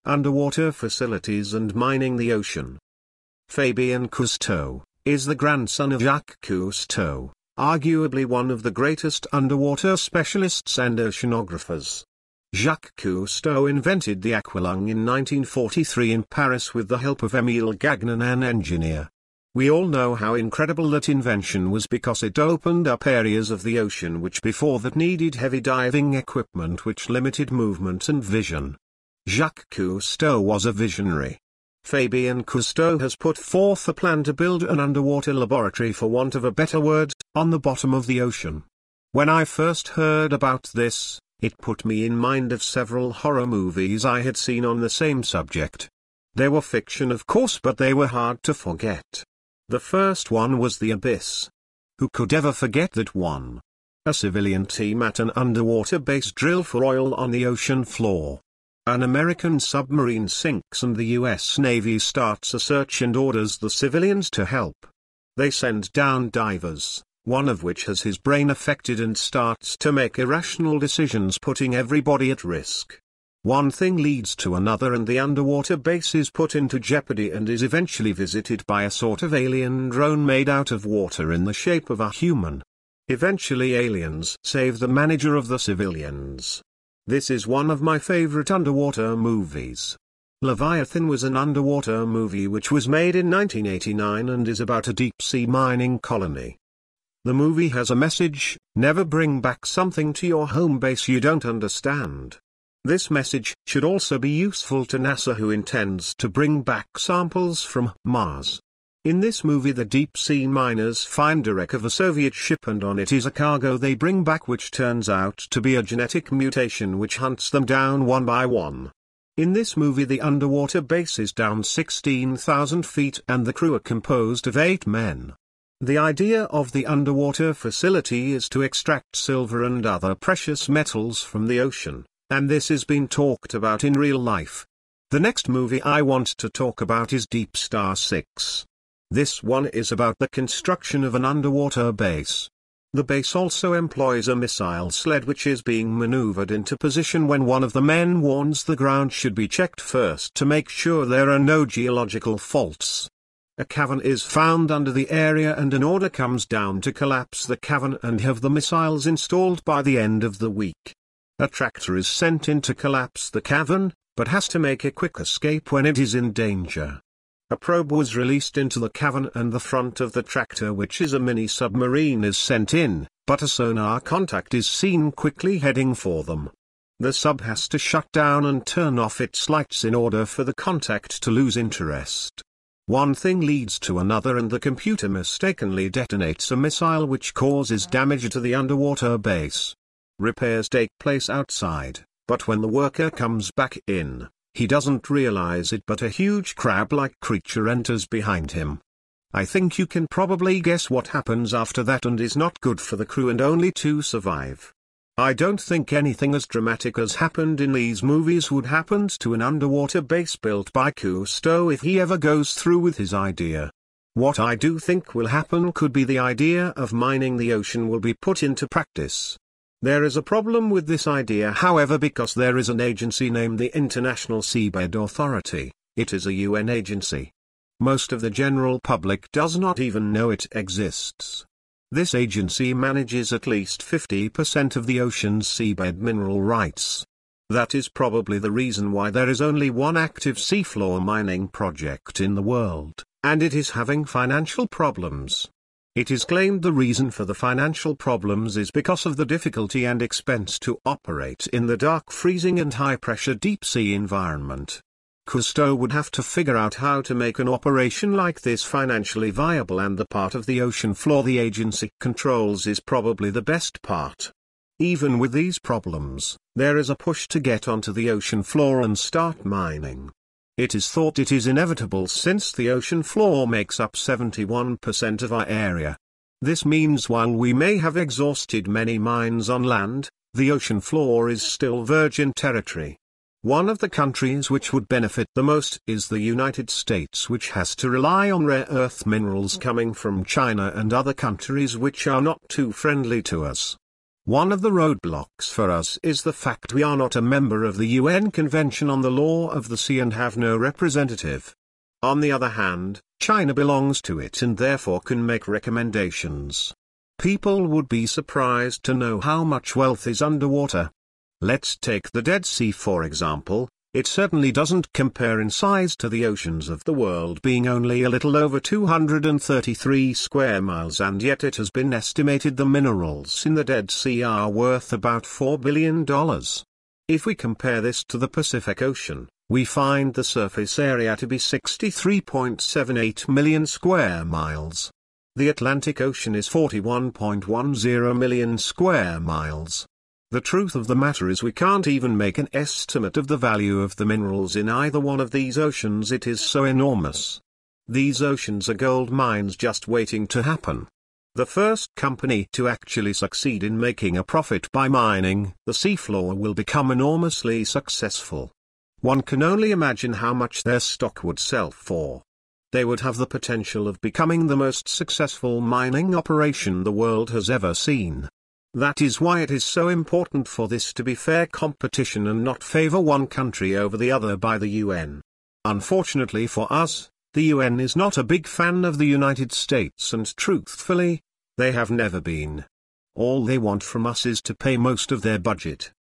Underwater facilities and mining the ocean. Fabien Cousteau is the grandson of Jacques Cousteau, arguably one of the greatest underwater specialists and oceanographers. Jacques Cousteau invented the aqualung in 1943 in Paris with the help of Émile Gagnan, an engineer. We all know how incredible that invention was because it opened up areas of the ocean which before that needed heavy diving equipment which limited movement and vision. Jacques Cousteau was a visionary. Fabien Cousteau has put forth a plan to build an underwater laboratory, for want of a better word, on the bottom of the ocean. When I first heard about this, it put me in mind of several horror movies I had seen on the same subject. They were fiction of course, but they were hard to forget. The first one was The Abyss. Who could ever forget that one? A civilian team at an underwater base drill for oil on the ocean floor. An American submarine sinks and the US Navy starts a search and orders the civilians to help. They send down divers, one of which has his brain affected and starts to make irrational decisions, putting everybody at risk. One thing leads to another and the underwater base is put into jeopardy and is eventually visited by a sort of alien drone made out of water in the shape of a human. Eventually aliens save the manager of the civilians. This is one of my favorite underwater movies. Leviathan was an underwater movie which was made in 1989 and is about a deep-sea mining colony. The movie has a message: never bring back something to your home base you don't understand. This message should also be useful to NASA, who intends to bring back samples from Mars. In this movie the deep-sea miners find a wreck of a Soviet ship and on it is a cargo they bring back which turns out to be a genetic mutation which hunts them down one by one. In this movie the underwater base is down 16,000 feet and the crew are composed of 8 men. The idea of the underwater facility is to extract silver and other precious metals from the ocean, and this has been talked about in real life. The next movie I want to talk about is Deep Star 6. This one is about the construction of an underwater base. The base also employs a missile sled which is being maneuvered into position when one of the men warns the ground should be checked first to make sure there are no geological faults. A cavern is found under the area and an order comes down to collapse the cavern and have the missiles installed by the end of the week. A tractor is sent in to collapse the cavern, but has to make a quick escape when it is in danger. A probe was released into the cavern and the front of the tractor, which is a mini-submarine, is sent in, but a sonar contact is seen quickly heading for them. The sub has to shut down and turn off its lights in order for the contact to lose interest. One thing leads to another and the computer mistakenly detonates a missile which causes damage to the underwater base. Repairs take place outside, but when the worker comes back in, he doesn't realize it, but a huge crab-like creature enters behind him. I think you can probably guess what happens after that and is not good for the crew, and only 2 survive. I don't think anything as dramatic as happened in these movies would happen to an underwater base built by Cousteau if he ever goes through with his idea. What I do think will happen could be the idea of mining the ocean will be put into practice. There is a problem with this idea, however, because there is an agency named the International Seabed Authority. It is a UN agency. Most of the general public does not even know it exists. This agency manages at least 50% of the ocean's seabed mineral rights. That is probably the reason why there is only one active seafloor mining project in the world, and it is having financial problems. It is claimed the reason for the financial problems is because of the difficulty and expense to operate in the dark, freezing and high-pressure deep-sea environment. Cousteau would have to figure out how to make an operation like this financially viable, and the part of the ocean floor the agency controls is probably the best part. Even with these problems, there is a push to get onto the ocean floor and start mining. It is thought it is inevitable since the ocean floor makes up 71% of our area. This means while we may have exhausted many mines on land, the ocean floor is still virgin territory. One of the countries which would benefit the most is the United States, which has to rely on rare earth minerals coming from China and other countries which are not too friendly to us. One of the roadblocks for us is the fact we are not a member of the UN Convention on the Law of the Sea and have no representative. On the other hand, China belongs to it and therefore can make recommendations. People would be surprised to know how much wealth is underwater. Let's take the Dead Sea for example. It certainly doesn't compare in size to the oceans of the world, being only a little over 233 square miles, and yet it has been estimated the minerals in the Dead Sea are worth about $4 billion. If we compare this to the Pacific Ocean, we find the surface area to be 63.78 million square miles. The Atlantic Ocean is 41.10 million square miles. The truth of the matter is we can't even make an estimate of the value of the minerals in either one of these oceans. It is so enormous. These oceans are gold mines just waiting to happen. The first company to actually succeed in making a profit by mining the seafloor will become enormously successful. One can only imagine how much their stock would sell for. They would have the potential of becoming the most successful mining operation the world has ever seen. That is why it is so important for this to be fair competition and not favor one country over the other by the UN. Unfortunately for us, the UN is not a big fan of the United States, and truthfully, they have never been. All they want from us is to pay most of their budget,